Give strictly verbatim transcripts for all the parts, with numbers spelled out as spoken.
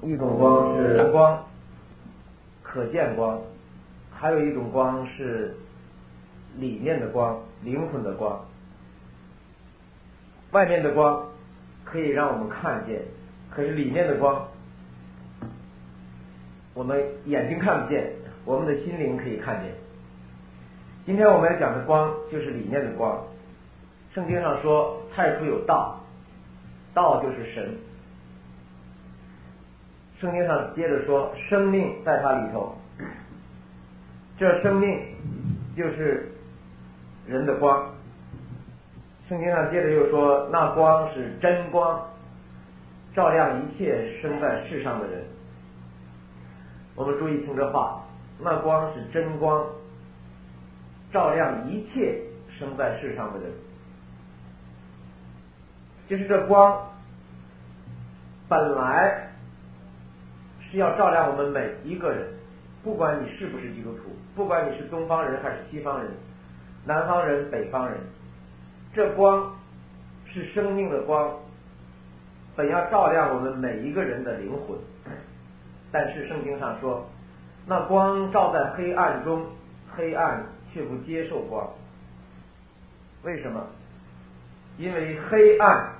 一种光是光，可见光，还有一种光是里面的光，灵魂的光。外面的光可以让我们看见，可是里面的光我们眼睛看不见，我们的心灵可以看见。今天我们要讲的光就是里面的光。圣经上说太初有道，道就是神。圣经上接着说生命在它里头，这生命就是人的光。圣经上接着又说那光是真光，照亮一切生在世上的人。我们注意听这话，那光是真光，照亮一切生在世上的人。就是这光本来是要照亮我们每一个人，不管你是不是基督徒，不管你是东方人还是西方人，南方人北方人，这光是生命的光，本要照亮我们每一个人的灵魂。但是圣经上说那光照在黑暗中，黑暗却不接受光。为什么？因为黑暗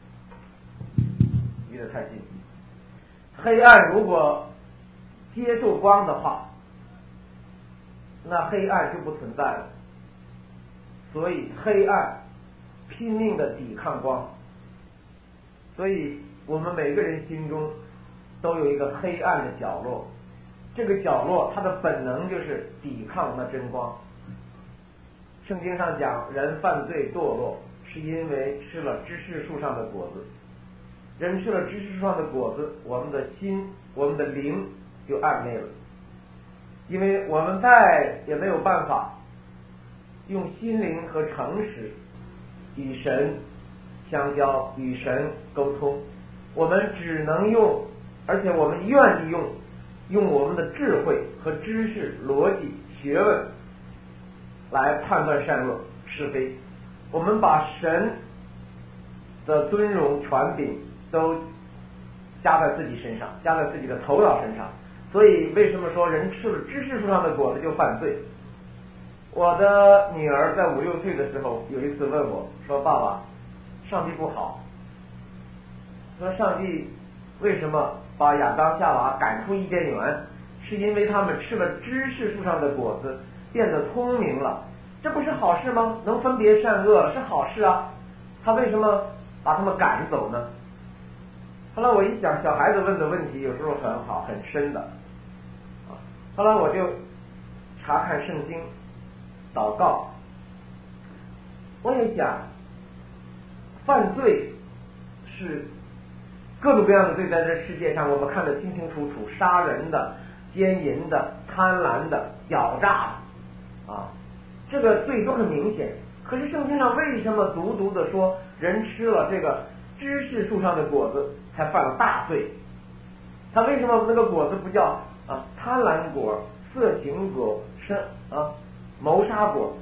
离得太近，黑暗如果接受光的话，那黑暗就不存在了。所以黑暗拼命的抵抗光，所以我们每个人心中都有一个黑暗的角落，这个角落它的本能就是抵抗那真光。圣经上讲人犯罪堕落是因为吃了知识树上的果子，人吃了知识树上的果子，我们的心我们的灵就暗昧了，因为我们再也没有办法用心灵和诚实与神相交，与神沟通，我们只能用，而且我们愿意用用我们的智慧和知识逻辑学问来判断善恶是非。我们把神的尊荣权柄都加在自己身上，加在自己的头脑身上。所以为什么说人吃了知识树上的果子就犯罪？我的女儿在五六岁的时候有一次问我说，爸爸，上帝不好，说上帝为什么把亚当夏娃赶出伊甸园，是因为他们吃了知识树上的果子变得聪明了，这不是好事吗？能分别善恶了是好事啊，他为什么把他们赶走呢？后来我一想，小孩子问的问题有时候很好很深的啊。后来我就查看圣经祷告，我也想犯罪是各种各样的罪，在这世界上我们看得清清楚楚，杀人的、奸淫的、贪婪的、狡诈的啊，这个罪都很明显。可是圣经上为什么独独的说人吃了这个知识树上的果子才犯了大罪？他为什么那个果子不叫啊贪婪果、色情果、生啊谋杀果？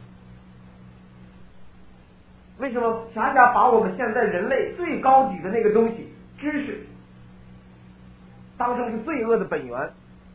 为什么恰恰把我们现在人类最高级的那个东西知识当成是罪恶的本源？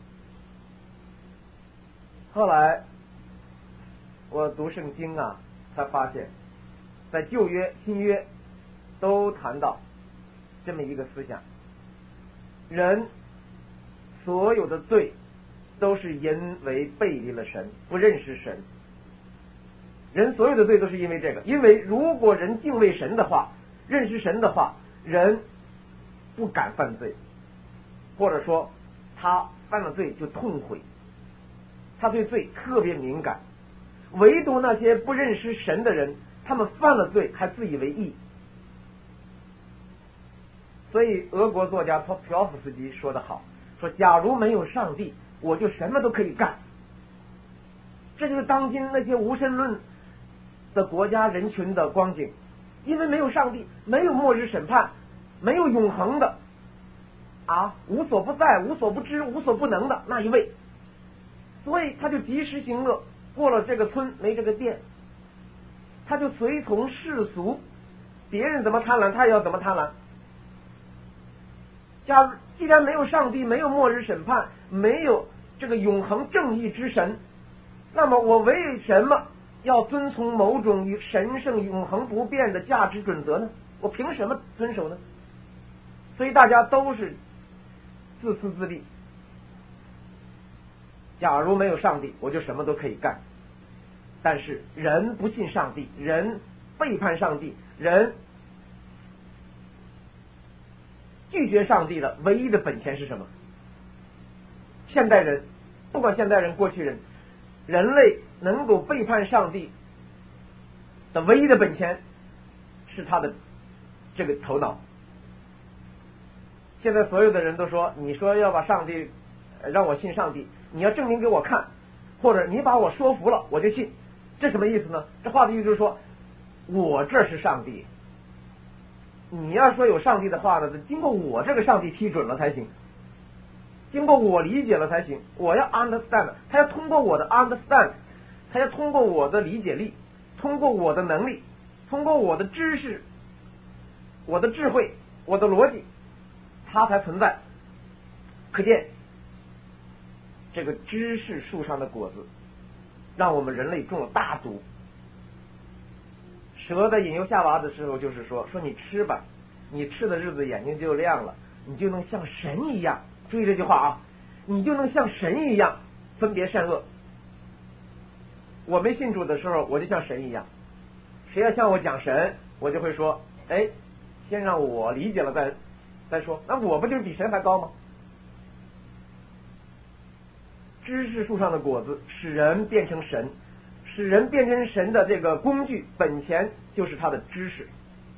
后来我读圣经啊，才发现在旧约新约都谈到这么一个思想，人所有的罪都是因为背离了神，不认识神。人所有的罪都是因为这个，因为如果人敬畏神的话，认识神的话，人不敢犯罪，或者说他犯了罪就痛悔，他对罪特别敏感。唯独那些不认识神的人，他们犯了罪还自以为义。所以俄国作家托朴夫斯基说得好，说假如没有上帝，我就什么都可以干。这就是当今那些无神论的国家人群的光景，因为没有上帝，没有末日审判，没有永恒的啊无所不在、无所不知、无所不能的那一位，所以他就及时行乐，过了这个村没这个店，他就随从世俗，别人怎么贪婪他也要怎么贪婪。 假如既然没有上帝，没有末日审判，没有这个永恒正义之神，那么我为什么要遵从某种神圣永恒不变的价值准则呢？我凭什么遵守呢？所以大家都是自私自利。假如没有上帝，我就什么都可以干。但是人不信上帝，人背叛上帝，人拒绝上帝的唯一的本钱是什么？现代人，不管现代人过去人，人类能够背叛上帝的唯一的本钱是他的这个头脑。现在所有的人都说，你说要把上帝让我信上帝，你要证明给我看，或者你把我说服了我就信。这什么意思呢？这话的意思就是说，我这是上帝，你要说有上帝的话呢，经过我这个上帝批准了才行，经过我理解了才行。我要 understand， 他要通过我的 understand， 他要通过我的理解力，通过我的能力，通过我的知识，我的智慧，我的逻辑，它才存在。可见这个知识树上的果子让我们人类中了大毒。蛇在引诱夏娃的时候就是说，说你吃吧，你吃的日子眼睛就亮了，你就能像神一样，注意这句话啊，你就能像神一样分别善恶。我没信主的时候我就像神一样，谁要向我讲神，我就会说，哎，先让我理解了再再说，那我不就是比神还高吗？知识树上的果子使人变成神，使人变成神的这个工具本钱就是他的知识。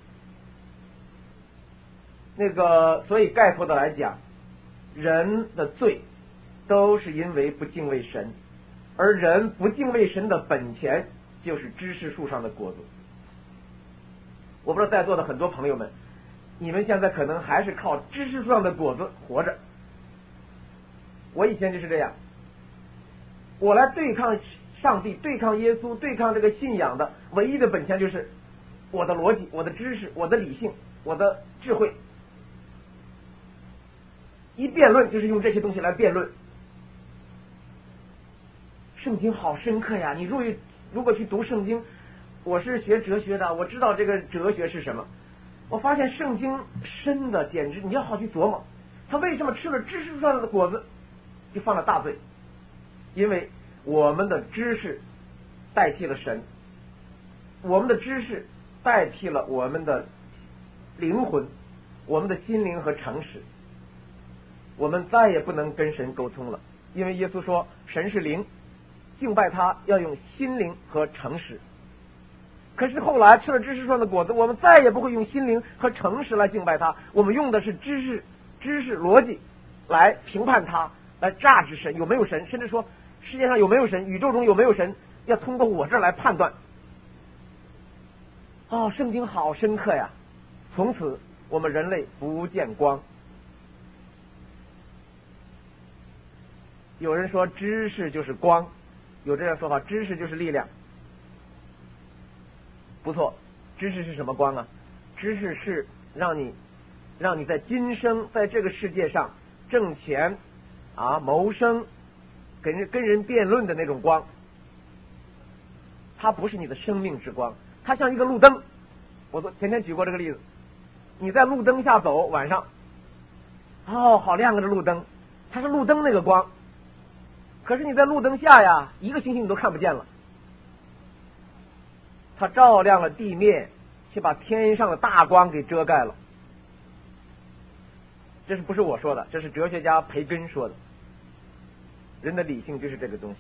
那个所以概括的来讲，人的罪都是因为不敬畏神，而人不敬畏神的本钱就是知识树上的果子。我不知道在座的很多朋友们，你们现在可能还是靠知识树上的果子活着。我以前就是这样，我来对抗上帝，对抗耶稣，对抗这个信仰的唯一的本钱就是我的逻辑，我的知识，我的理性，我的智慧。一辩论就是用这些东西来辩论。圣经好深刻呀，你如果如果去读圣经，我是学哲学的，我知道这个哲学是什么。我发现圣经深的简直你要好去琢磨，他为什么吃了知识上的果子就犯了大罪？因为我们的知识代替了神，我们的知识代替了我们的灵魂，我们的心灵和诚实，我们再也不能跟神沟通了。因为耶稣说神是灵，敬拜他要用心灵和诚实。可是后来吃了知识上的果子，我们再也不会用心灵和诚实来敬拜他，我们用的是知识、知识逻辑来评判他，来榨取神有没有神，甚至说世界上有没有神，宇宙中有没有神，要通过我这儿来判断。哦，圣经好深刻呀！从此我们人类不见光。有人说知识就是光，有这样说法，知识就是力量。不错，知识是什么光啊？知识是让你让你在今生在这个世界上挣钱啊，谋生，跟人跟人辩论的那种光。它不是你的生命之光，它像一个路灯。我昨前天举过这个例子，你在路灯下走，晚上，哦，好亮啊，这路灯，它是路灯那个光。可是你在路灯下呀，一个星星你都看不见了。它照亮了地面，却把天上的大光给遮盖了。这是不是我说的？这是哲学家培根说的。人的理性就是这个东西。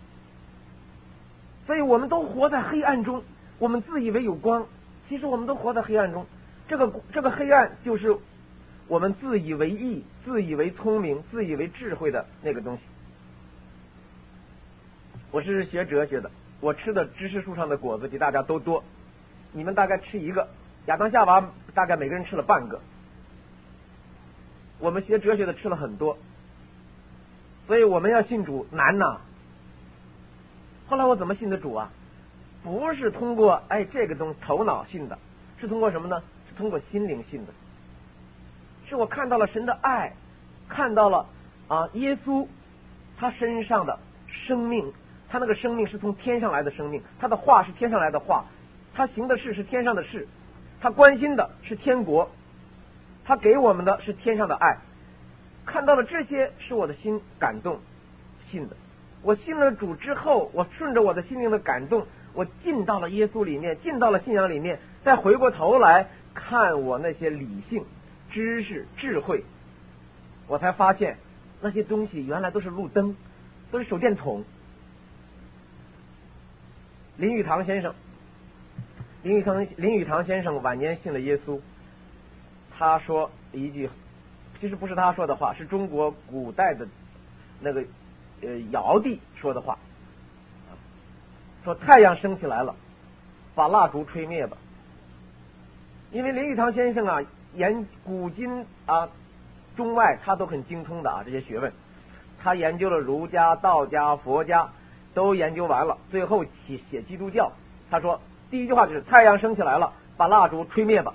所以我们都活在黑暗中，我们自以为有光，其实我们都活在黑暗中。这个这个黑暗就是我们自以为意、自以为聪明、自以为智慧的那个东西。我是学哲学的，我吃的知识树上的果子比大家都多，你们大概吃一个，亚当夏娃大概每个人吃了半个，我们学哲学的吃了很多，所以我们要信主难呐。后来我怎么信的主啊？不是通过哎这个东头脑信的，是通过什么呢？是通过心灵信的， 是我看到了神的爱，看到了啊耶稣他身上的生命，他那个生命是从天上来的生命，他的话是天上来的话，他行的事是天上的事，他关心的是天国，他给我们的是天上的爱。看到了这些，使我的心感动，信的。我信了主之后，我顺着我的心灵的感动，我进到了耶稣里面，进到了信仰里面，再回过头来看我那些理性、知识、智慧，我才发现那些东西原来都是路灯，都是手电筒。林语堂先生，林语堂林语堂先生晚年信了耶稣，他说一句，其实不是他说的话，是中国古代的那个呃尧帝说的话，说太阳升起来了，把蜡烛吹灭吧。因为林语堂先生啊，研古今啊中外他都很精通的啊这些学问，他研究了儒家、道家、佛家都研究完了，最后写写基督教。他说第一句话就是太阳升起来了，把蜡烛吹灭吧。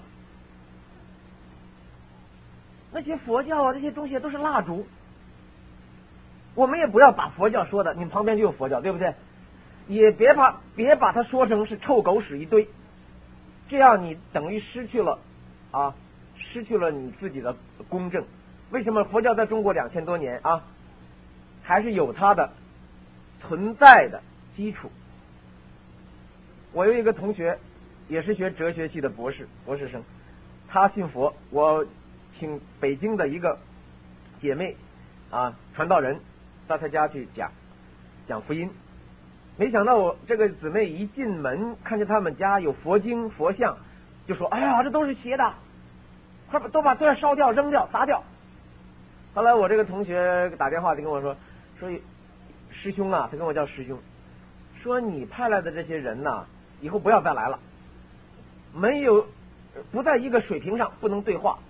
那些佛教啊这些东西都是蜡烛，我们也不要把佛教说的，你们旁边就有佛教，对不对？也别把别把它说成是臭狗屎一堆，这样你等于失去了啊，失去了你自己的公正。为什么佛教在中国两千多年啊，还是有它的存在的基础？我有一个同学也是学哲学系的博士博士生，他信佛，我请北京的一个姐妹啊传道人到他家去讲讲福音，没想到我这个姊妹一进门看见他们家有佛经佛像，就说哎呀这都是邪的，快把都把这烧掉扔掉砸掉。后来我这个同学打电话就跟我说说师兄啊，他跟我叫师兄，说你派来的这些人呐，以后不要再来了，没有不在一个水平上，不能对话。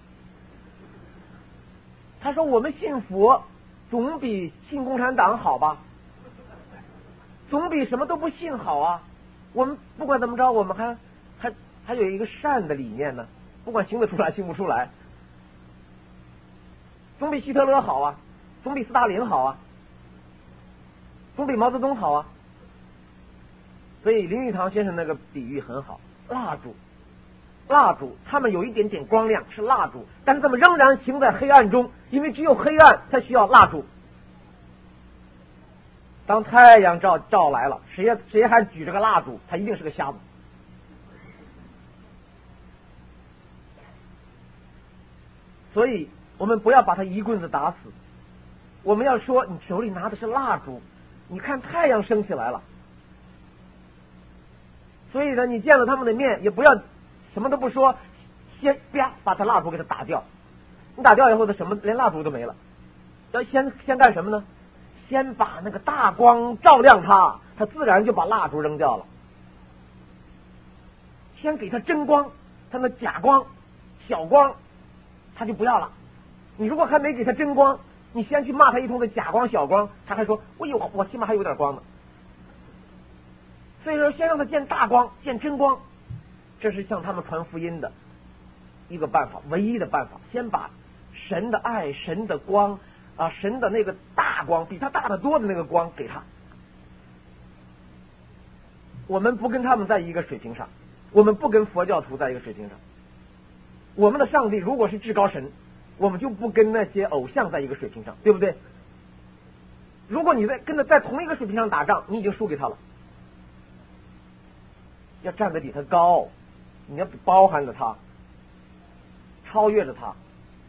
他说我们信佛总比信共产党好吧，总比什么都不信好啊。我们不管怎么着，我们还还还有一个善的理念呢，不管行得出来行不出来，总比希特勒好啊，总比斯大林好啊，总比毛泽东好啊。所以林语堂先生那个比喻很好，蜡烛蜡烛他们有一点点光亮是蜡烛，但是他们仍然行在黑暗中，因为只有黑暗才需要蜡烛。当太阳照照来了，谁谁还举着个蜡烛，他一定是个瞎子。所以我们不要把他一棍子打死，我们要说你手里拿的是蜡烛，你看太阳升起来了。所以呢，你见了他们的面也不要什么都不说，先啪把他蜡烛给他打掉。你打掉以后，他什么连蜡烛都没了。要先先干什么呢？先把那个大光照亮他，他自然就把蜡烛扔掉了。先给他真光，他那假光、小光，他就不要了。你如果还没给他真光，你先去骂他一通的假光、小光，他还说我有我起码还有点光呢。所以说，先让他见大光，见真光，这是向他们传福音的一个办法，唯一的办法。先把神的爱、神的光啊，神的那个大光，比他大得多的那个光给他。我们不跟他们在一个水平上，我们不跟佛教徒在一个水平上。我们的上帝如果是至高神，我们就不跟那些偶像在一个水平上，对不对？如果你在跟他在同一个水平上打仗，你已经输给他了。要站得比他高，你要包含着他，超越着他。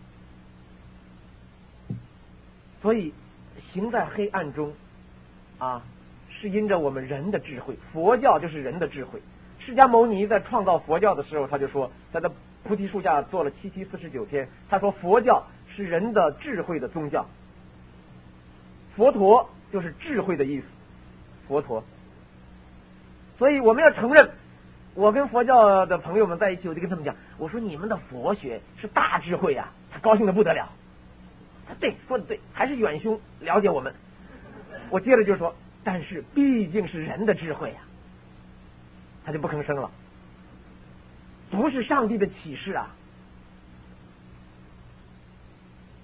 所以行在黑暗中啊，是因着我们人的智慧。佛教就是人的智慧。释迦牟尼在创造佛教的时候，他就说，他在菩提树下做了七七四十九天，他说佛教是人的智慧的宗教。佛陀就是智慧的意思，佛陀。所以我们要承认，我跟佛教的朋友们在一起，我就跟他们讲，我说你们的佛学是大智慧啊，他高兴的不得了。他对，说的对，还是远兄了解我们。我接着就说，但是毕竟是人的智慧啊，他就不吭声了，不是上帝的启示啊。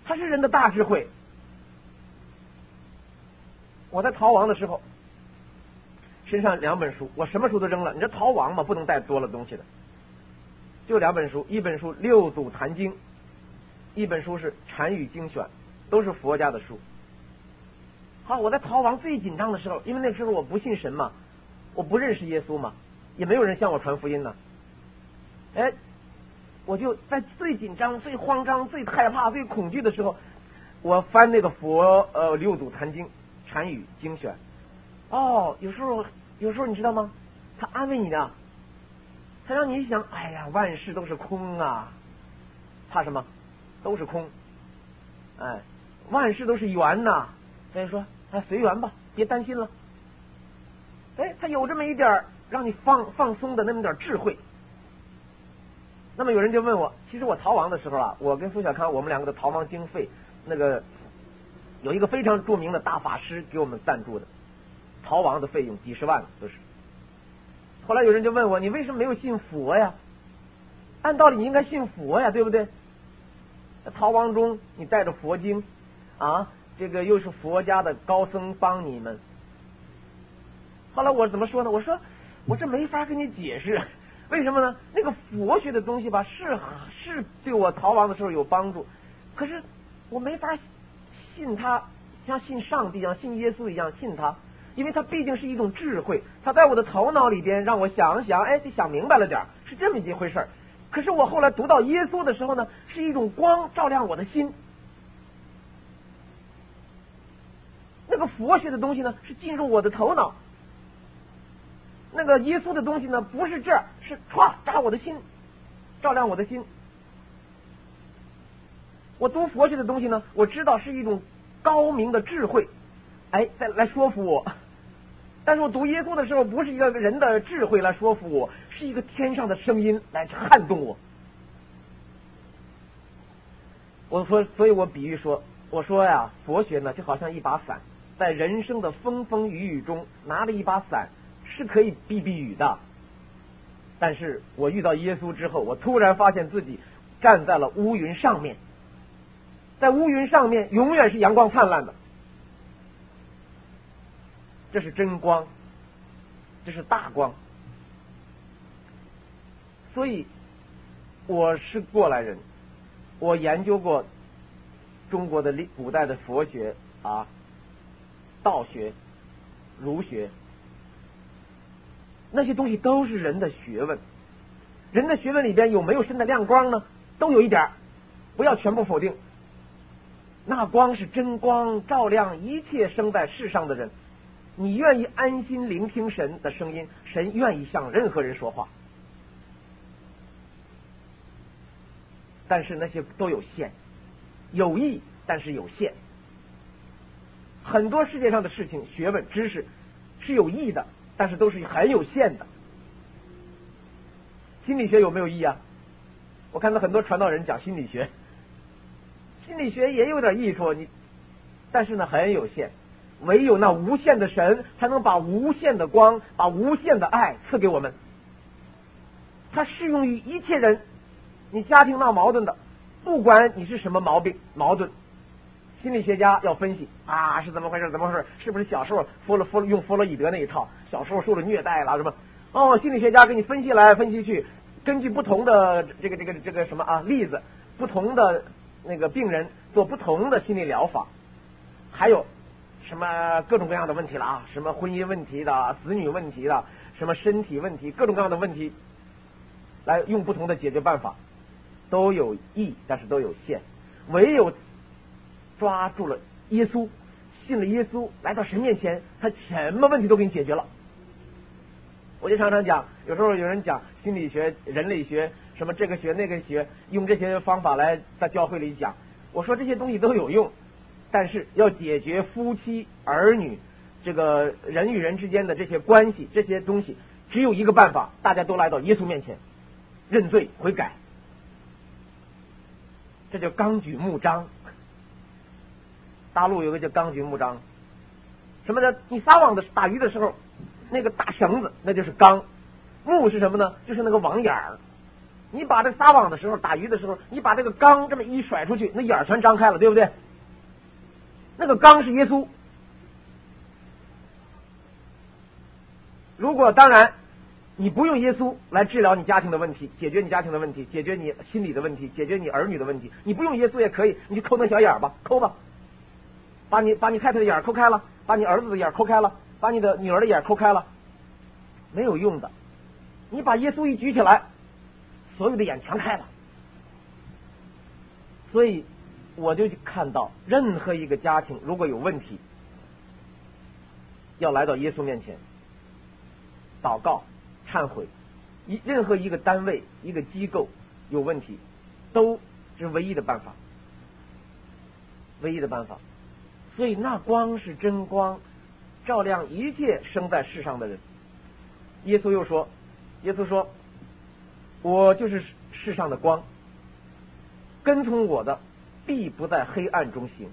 它是人的大智慧。我在逃亡的时候，身上两本书，我什么书都扔了。你这逃亡嘛，不能带多了东西的，就两本书，一本书《六祖坛经》，一本书是《禅语精选》，都是佛家的书。好，我在逃亡最紧张的时候，因为那时候我不信神嘛，我不认识耶稣嘛，也没有人向我传福音呢。哎，我就在最紧张、最慌张、最害怕、最恐惧的时候，我翻那个佛呃《六祖坛经》。禅语精选，哦，有时候有时候你知道吗？他安慰你呢，他让你想，哎呀，万事都是空啊，怕什么？都是空，哎，万事都是缘呐。所以说，哎，随缘吧，别担心了。哎，他有这么一点让你放放松的那么点智慧。那么有人就问我，其实我逃亡的时候啊，我跟苏小康我们两个的逃亡经费那个。有一个非常著名的大法师给我们赞助的，逃亡的费用几十万都是。后来有人就问我，你为什么没有信佛呀？按道理你应该信佛呀，对不对？逃亡中你带着佛经啊，这个又是佛家的高僧帮你们。后来我怎么说呢？我说我这没法跟你解释，为什么呢？那个佛学的东西吧，是是对我逃亡的时候有帮助，可是我没法信他，像信上帝一样，信耶稣一样信他，因为他毕竟是一种智慧，他在我的头脑里边让我想想，哎，就想明白了点，是这么一回事。可是我后来读到耶稣的时候呢，是一种光照亮我的心。那个佛学的东西呢，是进入我的头脑；那个耶稣的东西呢，不是这儿，是歘扎我的心，照亮我的心。我读佛学的东西呢，我知道是一种高明的智慧，哎，再来说服我。但是我读耶稣的时候，不是一个人的智慧来说服我，是一个天上的声音来撼动我。我说，所以我比喻说，我说呀，佛学呢就好像一把伞，在人生的风风雨雨中，拿着一把伞是可以避避雨的。但是我遇到耶稣之后，我突然发现自己站在了乌云上面。在乌云上面永远是阳光灿烂的，这是真光，这是大光。所以我是过来人，我研究过中国的古代的佛学啊、道学、儒学，那些东西都是人的学问。人的学问里边有没有神的亮光呢？都有一点，不要全部否定。那光是真光，照亮一切生在世上的人。你愿意安心聆听神的声音，神愿意向任何人说话。但是那些都有限，有益但是有限。很多世界上的事情、学问、知识是有益的，但是都是很有限的。心理学有没有益啊？我看到很多传道人讲心理学。心理学也有点益处，你，但是呢很有限，唯有那无限的神才能把无限的光、把无限的爱赐给我们。它适用于一切人。你家庭闹矛盾的，不管你是什么毛病矛盾，心理学家要分析啊是怎么回事，怎么回事，是不是小时候弗洛弗用弗洛伊德那一套，小时候受了虐待了什么？哦，心理学家给你分析来分析去，根据不同的这个这个这个什么啊例子，不同的那个病人做不同的心理疗法，还有什么各种各样的问题了啊，什么婚姻问题的、子女问题的、什么身体问题，各种各样的问题，来用不同的解决办法，都有益，但是都有限。唯有抓住了耶稣，信了耶稣，来到神面前，他什么问题都给你解决了。我就常常讲，有时候有人讲心理学、人类学，什么这个学那个学，用这些方法来在教会里讲。我说这些东西都有用，但是要解决夫妻、儿女这个人与人之间的这些关系，这些东西只有一个办法，大家都来到耶稣面前，认罪悔改，这叫纲举目张。大陆有个叫纲举目张，什么呢？你撒网的打鱼的时候，那个大绳子那就是纲，目是什么呢？就是那个网眼儿。 你把这个撒网的时候，打鱼的时候，你把这个缸这么一甩出去，那眼儿全张开了，对不对？那个缸是耶稣。如果当然你不用耶稣来治疗你家庭的问题，解决你家庭的问题，解决你心理的问题，解决你儿女的问题，你不用耶稣也可以，你就抠那小眼儿吧，抠吧，把你把你太太的眼儿抠开了，把你儿子的眼儿抠开了，把你的女儿的眼儿抠开了，没有用的。你把耶稣一举起来，所有的眼全开了。所以我就看到，任何一个家庭如果有问题，要来到耶稣面前祷告忏悔。一任何一个单位一个机构有问题，都是唯一的办法，唯一的办法。所以那光是真光，照亮一切生在世上的人。耶稣又说，耶稣说，我就是世上的光，跟从我的必不在黑暗中行，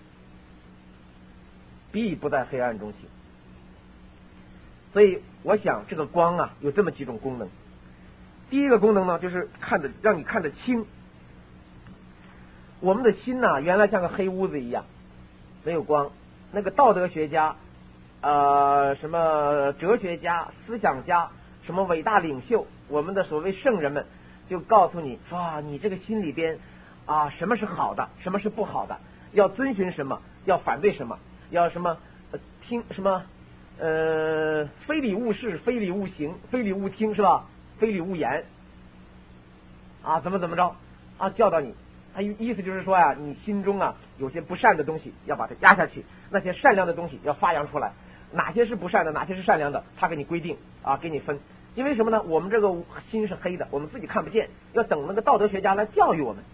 必不在黑暗中行。所以我想这个光啊有这么几种功能。第一个功能呢，就是看得让你看得清。我们的心呐、啊、原来像个黑屋子一样，没有光。那个道德学家呃什么哲学家思想家什么伟大领袖，我们的所谓圣人们就告诉你说啊，你这个心里边啊什么是好的，什么是不好的，要遵循什么，要反对什么，要什么、呃、听什么呃非礼勿视，非礼勿行，非礼勿听，是吧？非礼勿言啊，怎么怎么着啊，教导你。他意思就是说呀、啊，你心中啊有些不善的东西要把它压下去，那些善良的东西要发扬出来。哪些是不善的，哪些是善良的，他给你规定啊，给你分。因为什么呢？我们这个心是黑的，我们自己看不见，要等那个道德学家来教育我们。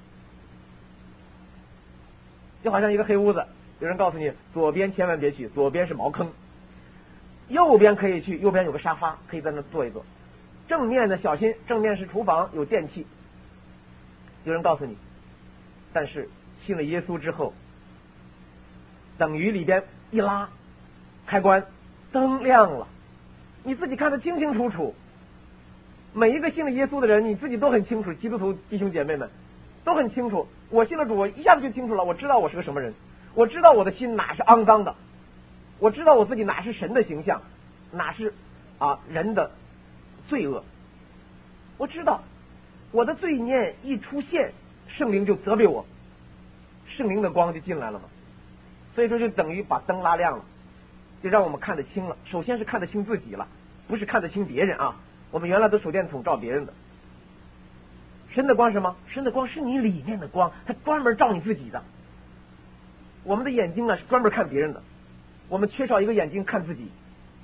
就好像一个黑屋子，有人告诉你左边千万别去，左边是茅坑，右边可以去，右边有个沙发，可以在那坐一坐。正面的小心，正面是厨房，有电器。有人告诉你，但是信了耶稣之后，等于里边一拉开关，灯亮了，你自己看得清清楚楚。每一个信了耶稣的人，你自己都很清楚，基督徒弟兄姐妹们都很清楚。我信了主，我一下子就清楚了，我知道我是个什么人，我知道我的心哪是肮脏的，我知道我自己哪是神的形象，哪是啊人的罪恶。我知道我的罪念一出现，圣灵就责备我，圣灵的光就进来了嘛。所以说就等于把灯拉亮了，就让我们看得清了。首先是看得清自己了，不是看得清别人啊。我们原来都手电筒照别人的。神的光是什么？神的光是你里面的光，它专门照你自己的。我们的眼睛呢是专门看别人的，我们缺少一个眼睛看自己，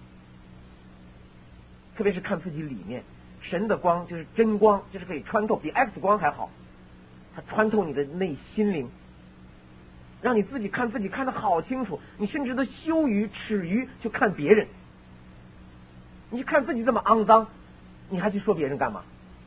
特别是看自己里面。神的光就是真光，就是可以穿透，比 X 光还好，它穿透你的内心灵，让你自己看自己看得好清楚。你甚至都羞于耻于去看别人，你看自己这么肮脏，你还去说别人干嘛？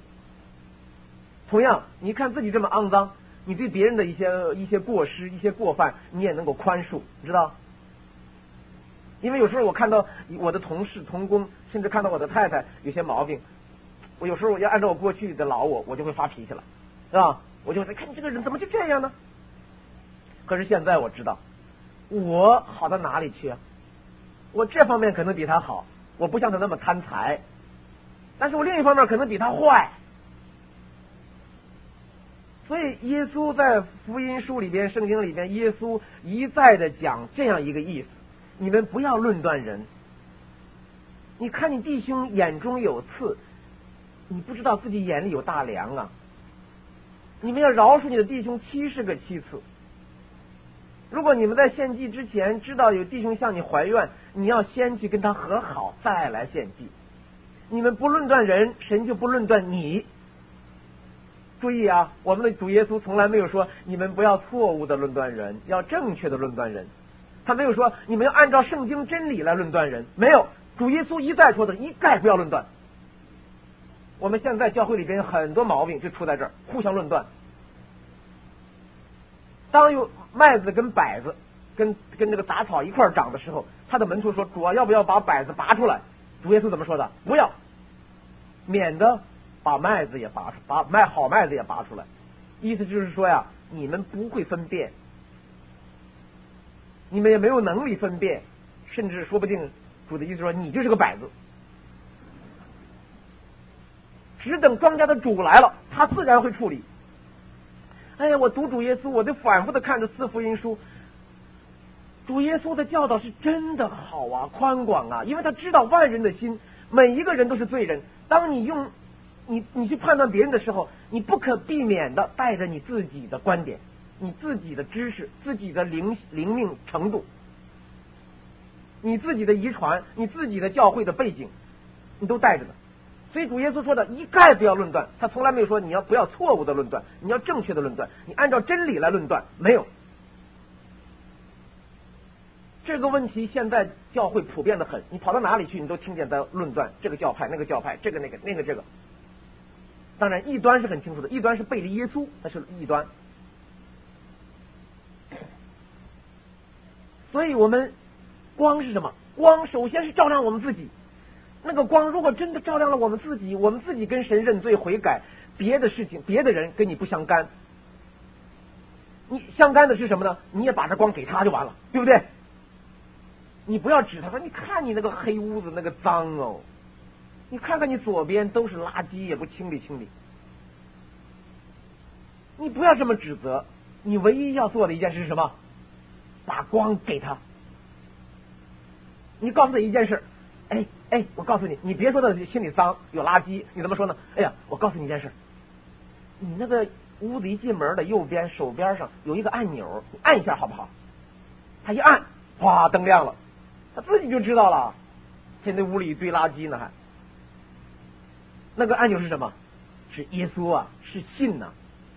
同样你看自己这么肮脏，你对别人的一些一些过失一些过犯你也能够宽恕，你知道。因为有时候我看到我的同事同工，甚至看到我的太太有些毛病，我有时候要按照我过去的老我我就会发脾气了，是吧？我就会看你这个人怎么就这样呢？可是现在我知道我好到哪里去啊？我这方面可能比他好，我不像他那么贪财，但是我另一方面可能比他坏。所以耶稣在福音书里边圣经里边，耶稣一再的讲这样一个意思，你们不要论断人。你看你弟兄眼中有刺，你不知道自己眼里有大梁啊。你们要饶恕你的弟兄七十个七次。如果你们在献祭之前知道有弟兄向你怀怨，你要先去跟他和好，再来献祭。你们不论断人，神就不论断你。注意啊，我们的主耶稣从来没有说你们不要错误的论断人，要正确的论断人。他没有说你们要按照圣经真理来论断人，没有。主耶稣一再说的，一概不要论断。我们现在教会里边很多毛病就出在这儿，互相论断。当有麦子跟柏子跟跟那个杂草一块长的时候，他的门徒说主啊，要不要把柏子拔出来？主耶稣怎么说的？不要，免得把麦子也拔出，把麦好麦子也拔出来。意思就是说呀，你们不会分辨，你们也没有能力分辨，甚至说不定主的意思说你就是个摆子，只等庄稼的主来了，他自然会处理。哎呀，我读主耶稣，我就反复的看着四福音书，主耶稣的教导是真的好啊，宽广啊，因为他知道万人的心，每一个人都是罪人。当你用你你去判断别人的时候，你不可避免的带着你自己的观点、你自己的知识、自己的灵灵命程度、你自己的遗传、你自己的教会的背景，你都带着的。所以主耶稣说的一概不要论断，他从来没有说你要不要错误的论断，你要正确的论断，你按照真理来论断，没有。这个问题现在教会普遍的很，你跑到哪里去，你都听见在论断这个教派、那个教派，这个那个那个这个。当然，异端是很清楚的，异端是背离耶稣，那是异端。所以我们光是什么？光首先是照亮我们自己。那个光如果真的照亮了我们自己，我们自己跟神认罪悔改，别的事情、别的人跟你不相干。你相干的是什么呢？你也把这光给他就完了，对不对？你不要指他说，你看你那个黑屋子那个脏哦，你看看你左边都是垃圾，也不清理清理。你不要这么指责，你唯一要做的一件事是什么？把光给他。你告诉他一件事，哎哎，我告诉你，你别说他心里脏有垃圾，你怎么说呢？哎呀，我告诉你一件事，你那个屋子一进门的右边手边上有一个按钮，你按一下好不好？他一按，哗，灯亮了，他自己就知道了，现在屋里一堆垃圾呢还。那个按钮是什么？是耶稣啊，是信呐、啊。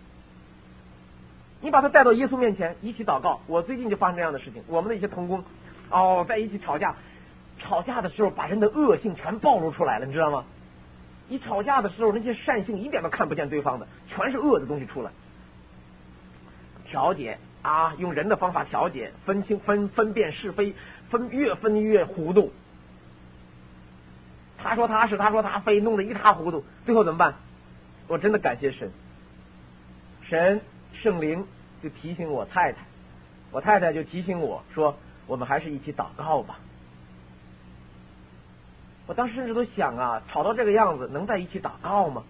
你把他带到耶稣面前，一起祷告。我最近就发生这样的事情，我们的一些同工哦，在一起吵架，吵架的时候把人的恶性全暴露出来了，你知道吗？一吵架的时候，那些善性一点都看不见对方的，全是恶的东西出来。调解啊，用人的方法调解，分清分分辨是非，分越分越糊涂。他说他是，他说他非，弄得一塌糊涂，最后怎么办？我真的感谢神，神圣灵就提醒我太太，我太太就提醒我说，我们还是一起祷告吧。我当时甚至都想啊，吵到这个样子，能在一起祷告吗？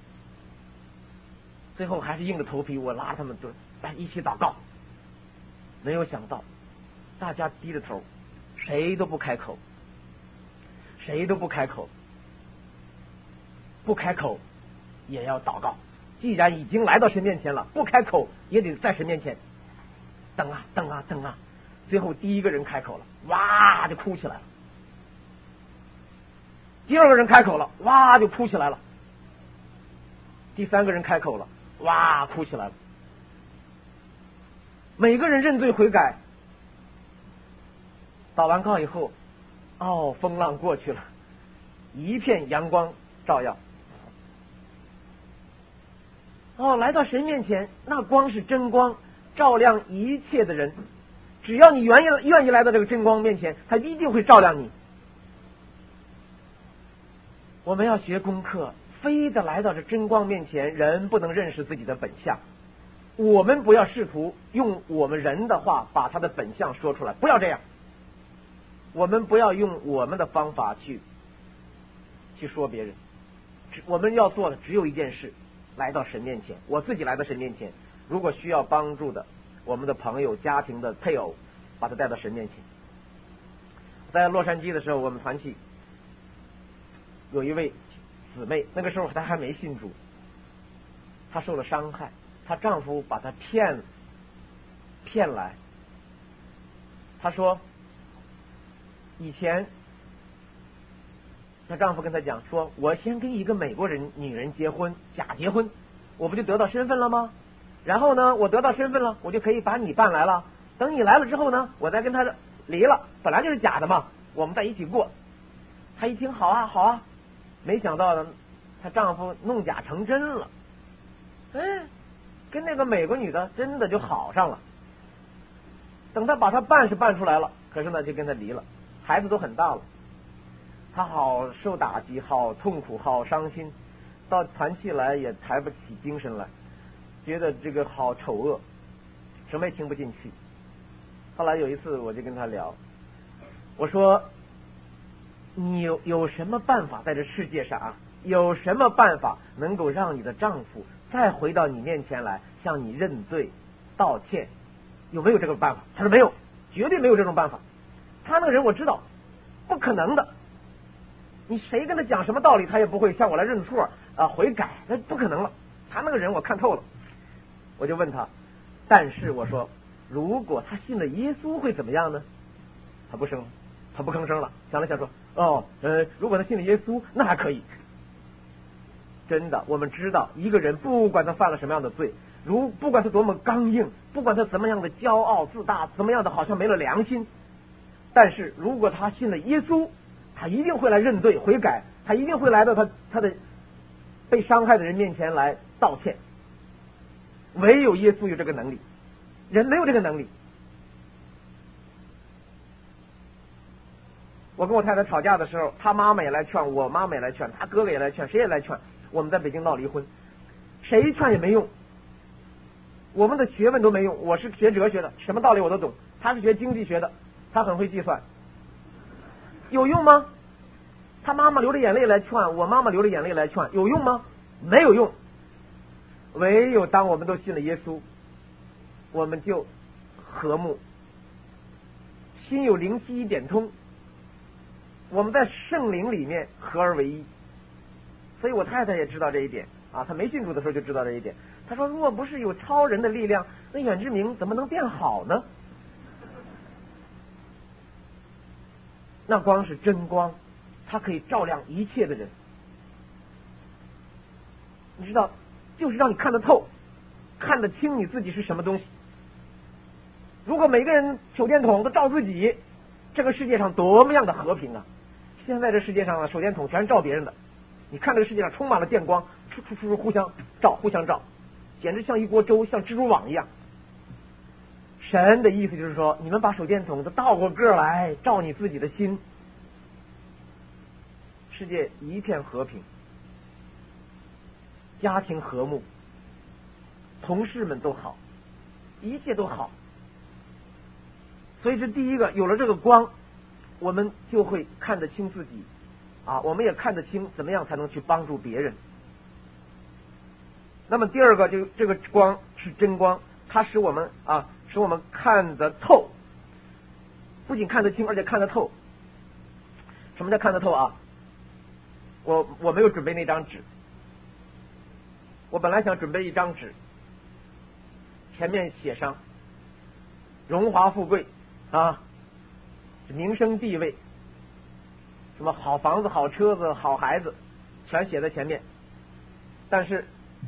最后还是硬着头皮，我拉他们就来一起祷告。没有想到，大家低着头，谁都不开口，谁都不开口，不开口也要祷告。既然已经来到神面前了，不开口也得在神面前等啊等啊等啊。最后第一个人开口了，哇就哭起来了。第二个人开口了，哇就哭起来了。第三个人开口了，哇哭起来了。每个人认罪悔改，祷完告以后，哦，风浪过去了，一片阳光照耀。哦，来到神面前，那光是真光，照亮一切的人。只要你愿意愿意来到这个真光面前，他一定会照亮你。我们要学功课，非得来到这真光面前，人不能认识自己的本相。我们不要试图用我们人的话把他的本相说出来，不要这样。我们不要用我们的方法去去说别人。我们要做的只有一件事，来到神面前，我自己来到神面前，如果需要帮助的，我们的朋友、家庭的配偶，把他带到神面前。在洛杉矶的时候，我们团契有一位姊妹，那个时候她还没信主，她受了伤害，她丈夫把她骗骗来。她说，以前她丈夫跟她讲说，我先跟一个美国人女人结婚，假结婚，我不就得到身份了吗？然后呢，我得到身份了，我就可以把你办来了。等你来了之后呢，我再跟他离了，本来就是假的嘛，我们在一起过。她一听，好啊好啊，没想到呢，她丈夫弄假成真了，哎，跟那个美国女的真的就好上了。等她把她办是办出来了，可是呢就跟她离了，孩子都很大了。她好受打击，好痛苦，好伤心。 到团契来也抬不起精神来，觉得这个好丑恶，什么也听不进去。后来有一次我就跟他聊，我说你有有什么办法在这世界上啊，有什么办法能够让你的丈夫再回到你面前来向你认罪道歉，有没有这个办法？他说没有，绝对没有这种办法。他那个人我知道不可能的，你谁跟他讲什么道理他也不会向我来认错啊悔改，那不可能了。他那个人我看透了。我就问他，但是我说如果他信了耶稣会怎么样呢？他不声他不吭声了，想了想说哦呃如果他信了耶稣那还可以。真的，我们知道一个人不管他犯了什么样的罪，如不管他多么刚硬，不管他怎么样的骄傲自大，怎么样的好像没了良心，但是如果他信了耶稣，他一定会来认罪悔改，他一定会来到他他的被伤害的人面前来道歉。唯有耶稣有这个能力，人没有这个能力。我跟我太太吵架的时候，他妈妈也来劝，我妈妈也来劝，他哥哥也来劝，谁也来劝。我们在北京闹离婚，谁劝也没用，我们的学问都没用。我是学哲学的，什么道理我都懂，他是学经济学的，他很会计算，有用吗？他妈妈流着眼泪来劝，我妈妈流着眼泪来劝，有用吗？没有用。唯有当我们都信了耶稣，我们就和睦，心有灵犀一点通，我们在圣灵里面合而为一。所以我太太也知道这一点啊，她没信主的时候就知道这一点。她说若不是有超人的力量，那远志明怎么能变好呢？那光是真光，它可以照亮一切的人。你知道，就是让你看得透，看得清你自己是什么东西。如果每个人手电筒都照自己，这个世界上多么样的和平啊！现在这世界上的手电筒全是照别人的，你看这个世界上充满了电光，出出出出互相照互相照，简直像一锅粥，像蜘蛛网一样。神的意思就是说，你们把手电筒都倒过个来，照你自己的心，世界一片和平，家庭和睦，同事们都好，一切都好。所以这第一个，有了这个光，我们就会看得清自己啊，我们也看得清怎么样才能去帮助别人。那么第二个，就这个光是真光，它使我们啊，使我们看得透，不仅看得清，而且看得透。什么叫看得透啊？我我没有准备那张纸，我本来想准备一张纸，前面写上荣华富贵啊，名声地位，什么好房子好车子好孩子，全写在前面。但是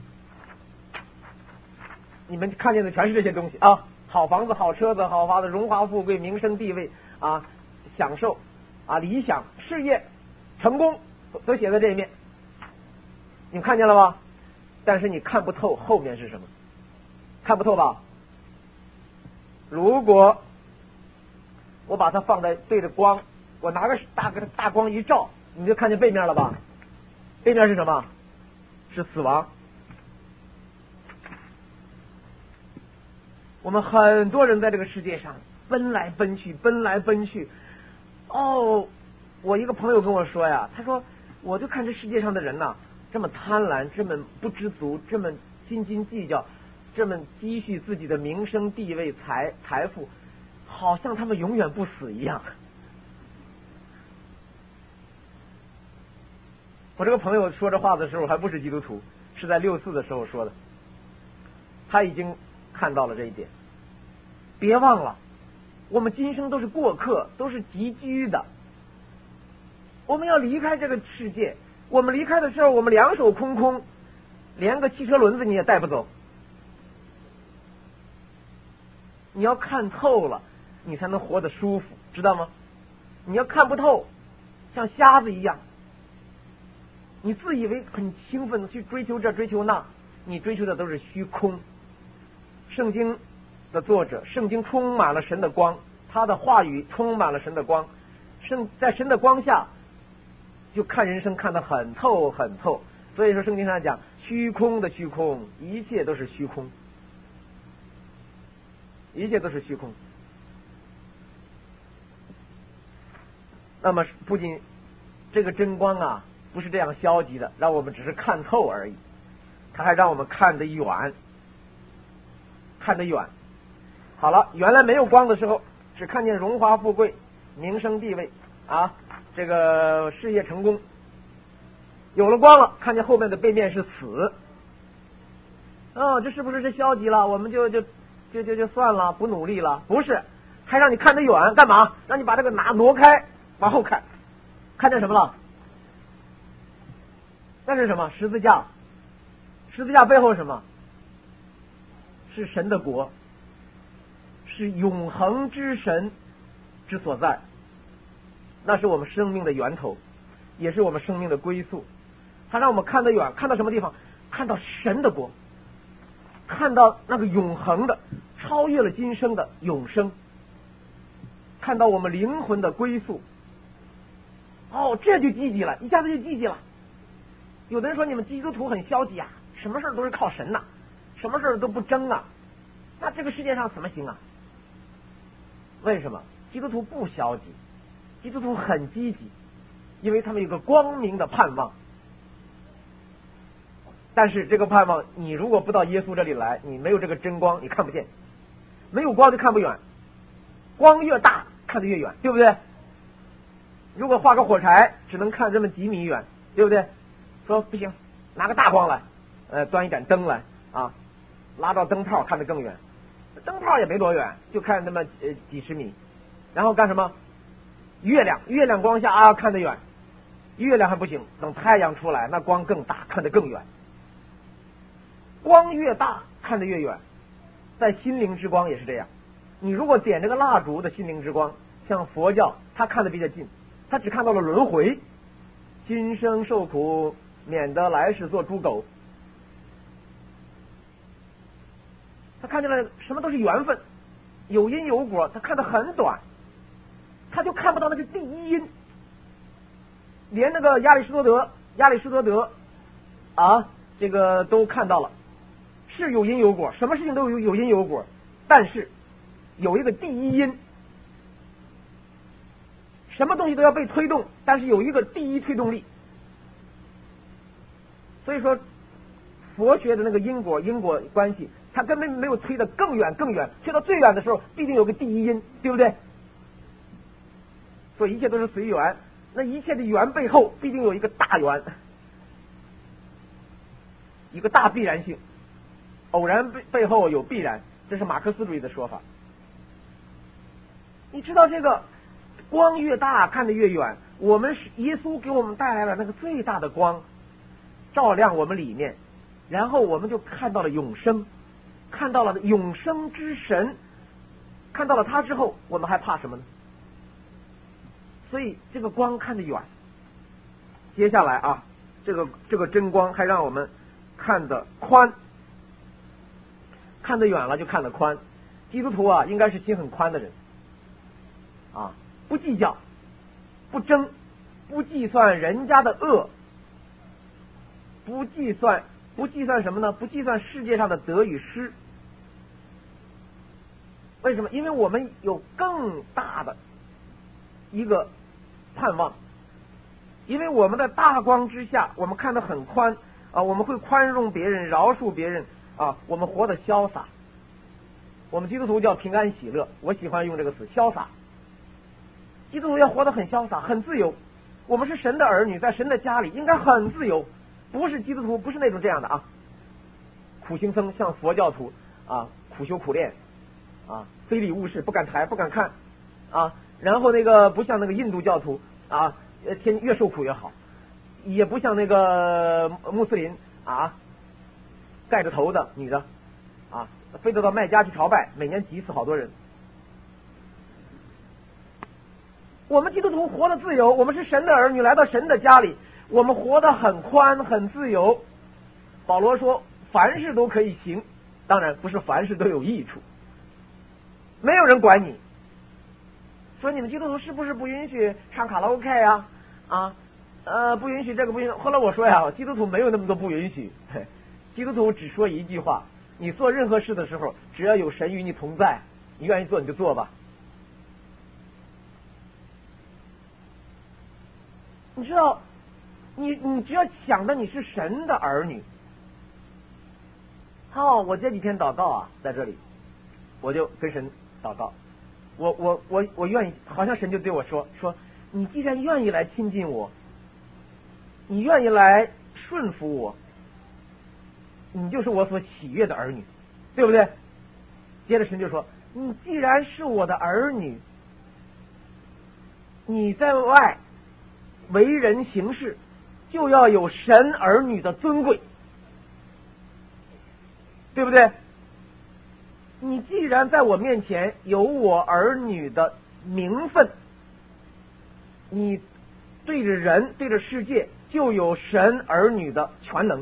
你们看见的全是这些东西啊，好房子好车子好房子，荣华富贵名声地位啊，享受啊，理想事业成功都写在这一面，你们看见了吗？但是你看不透后面是什么，看不透吧？如果我把它放在对着光，我拿个大个大光一照，你就看见背面了吧？背面是什么？是死亡。我们很多人在这个世界上奔来奔去，奔来奔去。哦，我一个朋友跟我说呀，他说，我就看这世界上的人呐，这么贪婪，这么不知足，这么斤斤计较，这么积蓄自己的名声地位财财富，好像他们永远不死一样。我这个朋友说这话的时候还不是基督徒，是在六四的时候说的，他已经看到了这一点。别忘了，我们今生都是过客，都是集居的，我们要离开这个世界。我们离开的时候，我们两手空空，连个汽车轮子你也带不走。你要看透了，你才能活得舒服，知道吗？你要看不透，像瞎子一样，你自以为很兴奋的去追求这追求那，你追求的都是虚空。圣经的作者，圣经充满了神的光，他的话语充满了神的光，圣在神的光下就看人生看得很透很透， 所以说圣经上讲，虚空的虚空，一切都是虚空，一切都是虚空。那么不仅这个真光啊，不是这样消极的，让我们只是看透而已，它还让我们看得远，看得远。好了，原来没有光的时候，只看见荣华富贵、名声地位啊，这个事业成功。有了光了，看见后面的背面是死。哦，这是不是是消极了？我们就就就就就算了，不努力了？不是，还让你看得远，干嘛？让你把这个拿挪开，往后看，看见什么了？那是什么？十字架。十字架背后是什么？是神的国，是永恒之神之所在，那是我们生命的源头，也是我们生命的归宿。它让我们看得远，看到什么地方？看到神的国，看到那个永恒的、超越了今生的永生，看到我们灵魂的归宿。哦，这就积极了，一下子就积极了。有的人说你们基督徒很消极啊，什么事都是靠神呐、啊，什么事都不争啊，那这个世界上怎么行啊？为什么？基督徒不消极，基督徒很积极，因为他们有个光明的盼望。但是这个盼望，你如果不到耶稣这里来，你没有这个真光，你看不见。没有光就看不远，光越大看得越远，对不对？如果画个火柴，只能看这么几米远，对不对？说不行，拿个大光来，呃，端一盏灯来啊，拉到灯泡看得更远，灯泡也没多远，就看那么呃几十米。然后干什么？月亮，月亮光下啊看得远，月亮还不行，等太阳出来，那光更大，看得更远。光越大看得越远，在心灵之光也是这样。你如果点这个蜡烛的心灵之光，像佛教，他看得比较近，他只看到了轮回，今生受苦，免得来世做猪狗。他看见了什么都是缘分，有因有果，他看得很短，他就看不到那个第一因。连那个亚里士多德，亚里士多德啊，这个都看到了。是有因有果，什么事情都有有因有果，但是有一个第一因，什么东西都要被推动，但是有一个第一推动力。所以说，佛学的那个因果因果关系，它根本没有推得更远更远，推到最远的时候，必定有个第一因，对不对？所以一切都是随缘，那一切的缘背后必定有一个大缘，一个大必然性。偶然背背后有必然，这是马克思主义的说法。你知道这个光越大看得越远，我们是耶稣给我们带来了那个最大的光，照亮我们里面，然后我们就看到了永生，看到了永生之神，看到了他之后，我们还怕什么呢？所以这个光看得远。接下来啊，这个这个真光还让我们看得宽。看得远了就看得宽，基督徒啊应该是心很宽的人啊，不计较，不争，不计算人家的恶，不计算不计算什么呢？不计算世界上的得与失。为什么？因为我们有更大的一个盼望，因为我们在大光之下，我们看得很宽啊，我们会宽容别人，饶恕别人。啊，我们活得潇洒，我们基督徒叫平安喜乐，我喜欢用这个词，潇洒。基督徒要活得很潇洒，很自由。我们是神的儿女，在神的家里应该很自由，不是基督徒，不是那种这样的啊，苦行僧像佛教徒啊，苦修苦练啊，非礼勿视，不敢抬，不敢看啊。然后那个不像那个印度教徒啊，天越受苦越好，也不像那个穆斯林啊。盖着头的女的啊，非得到麦加去朝拜，每年挤死好多人。我们基督徒活得自由，我们是神的儿女，来到神的家里，我们活得很宽很自由。保罗说凡事都可以行，当然不是凡事都有益处，没有人管你。说你们基督徒是不是不允许唱卡拉 OK 啊啊呃，不允许这个不允许。后来我说呀，基督徒没有那么多不允许，基督徒只说一句话：你做任何事的时候，只要有神与你同在，你愿意做你就做吧。你知道，你你只要想的你是神的儿女。好，我这几天祷告啊，在这里，我就跟神祷告，我我我我愿意，好像神就对我说说，你既然愿意来亲近我，你愿意来顺服我，你就是我所喜悦的儿女，对不对？接着神就说，你既然是我的儿女，你在外为人行事，就要有神儿女的尊贵，对不对？你既然在我面前有我儿女的名分，你对着人对着世界就有神儿女的全能。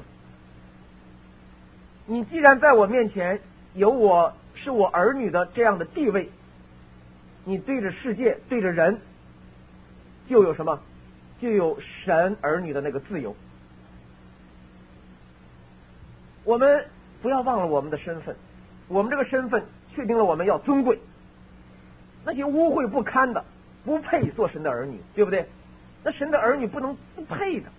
你既然在我面前有我是我儿女的这样的地位，你对着世界对着人就有什么？就有神儿女的那个自由。我们不要忘了我们的身份，我们这个身份确定了我们要尊贵，那些污秽不堪的不配做神的儿女，对不对？那神的儿女不能不配的，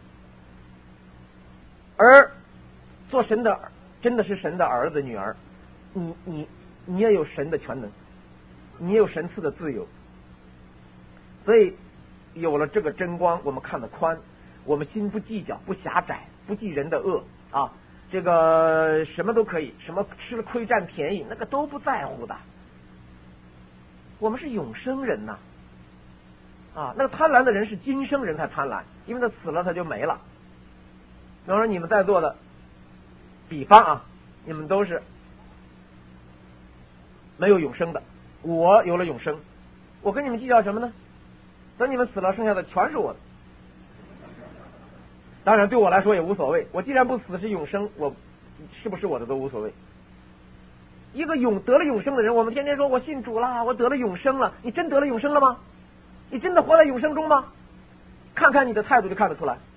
而做神的真的是神的儿子女儿，你你你也有神的全能，你也有神赐的自由。所以有了这个真光，我们看得宽，我们心不计较，不狭窄，不计人的恶啊，这个什么都可以，什么吃了亏占便宜，那个都不在乎的。我们是永生人呐，啊，那个贪婪的人是今生人才贪婪，因为他死了他就没了。比方说你们在座的，比方啊，你们都是没有永生的，我有了永生，我跟你们计较什么呢？等你们死了，剩下的全是我的。当然对我来说也无所谓，我既然不死是永生，我是不是我的都无所谓。一个永得了永生的人，我们天天说我信主了，我得了永生了，你真得了永生了吗？你真的活在永生中吗？看看你的态度就看得出来。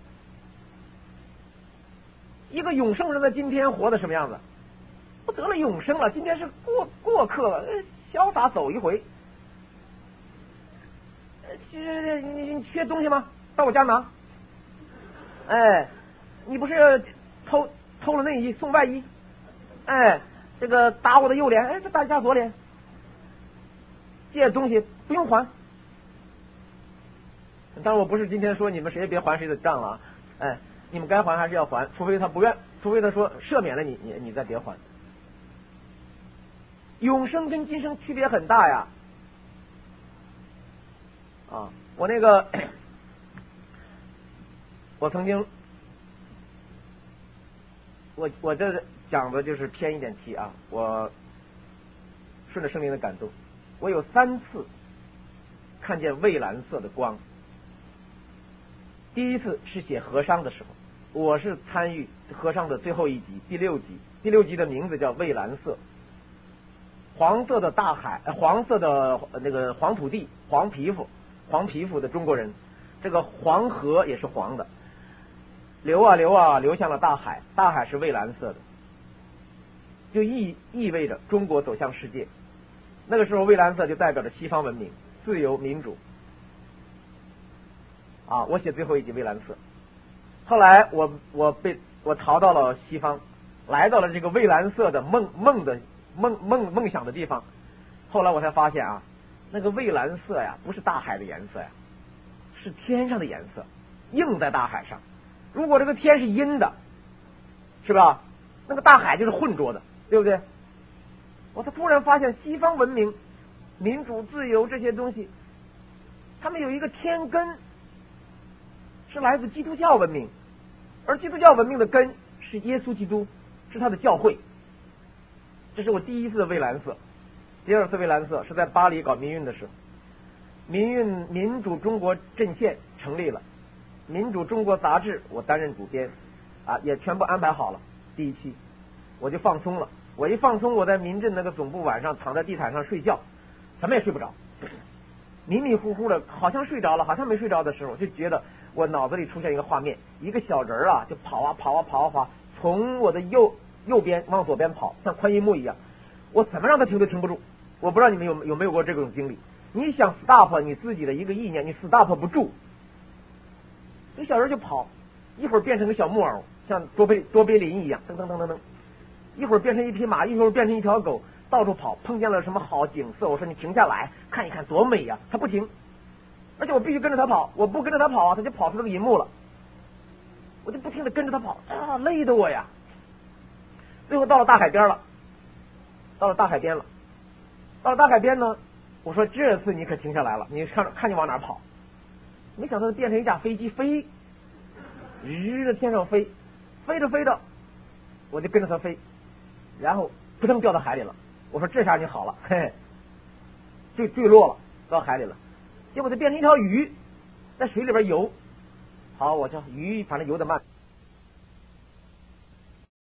一个永生人在今天活的什么样子？我得了永生了，今天是过过客了，潇洒走一回。你你你缺东西吗？到我家拿。哎，你不是偷偷了内衣送外衣？哎，这个打我的右脸，哎，这打一下左脸。借东西不用还。当然我不是今天说你们谁也别还谁的账了啊，哎，你们该还还是要还，除非他不愿，除非他说赦免了你，你你再别还。永生跟今生区别很大呀。啊，我那个，我曾经，我我这讲的就是偏一点题啊，我顺着圣灵的感动，我有三次看见蔚蓝色的光。第一次是写和商的时候，我是参与和商的最后一集，第六集，第六集的名字叫蔚蓝色。黄色的大海，黄色的那个黄土地，黄皮肤。黄皮肤的中国人，这个黄河也是黄的，流啊流啊流向了大海，大海是蔚蓝色的，就意意味着中国走向世界。那个时候蔚蓝色就代表着西方文明、自由民主。啊，我写最后一集蔚蓝色，后来我我被我逃到了西方，来到了这个蔚蓝色的梦梦的梦梦梦想的地方。后来我才发现啊，那个蔚蓝色呀，不是大海的颜色呀，是天上的颜色，映在大海上。如果这个天是阴的，是吧？那个大海就是浑浊的，对不对？我才突然发现，西方文明、民主、自由这些东西，他们有一个天根，是来自基督教文明，而基督教文明的根是耶稣基督，是他的教会。这是我第一次的蔚蓝色。第二次蔚蓝色是在巴黎搞民运的时候，民运民主中国阵线成立了，民主中国杂志我担任主编，啊，也全部安排好了。第一期我就放松了，我一放松，我在民阵那个总部晚上躺在地毯上睡觉，什么也睡不着，迷迷糊糊的，好像睡着了，好像没睡着的时候，就觉得我脑子里出现一个画面，一个小人儿啊，就跑啊跑啊跑啊跑，从我的右右边往左边跑，像宽银幕一样。我怎么让他停都停不住。我不知道你们有有没有过这种经历？你想 stop 你自己的一个意念，你 stop 不住，这小人就跑，一会儿变成个小木偶，像卓别卓别林一样，噔噔噔噔噔，一会儿变成一匹马，一会儿变成一条狗，到处跑。碰见了什么好景色，我说你停下来看一看，多美呀！他不停，而且我必须跟着他跑，我不跟着他跑啊，他就跑出这个银幕了。我就不停的跟着他跑，啊，累得我呀！最后到了大海边了，到了大海边了，到了大海边呢，我说这次你可停下来了，你看看你往哪跑。没想到变成一架飞机飞，日在天上飞，飞着飞着，我就跟着它飞，然后扑腾掉到海里了。我说这下你好了，嘿嘿，坠坠落了，到海里了。结果就变成一条鱼，在水里边游。好，我叫鱼，反正游得慢。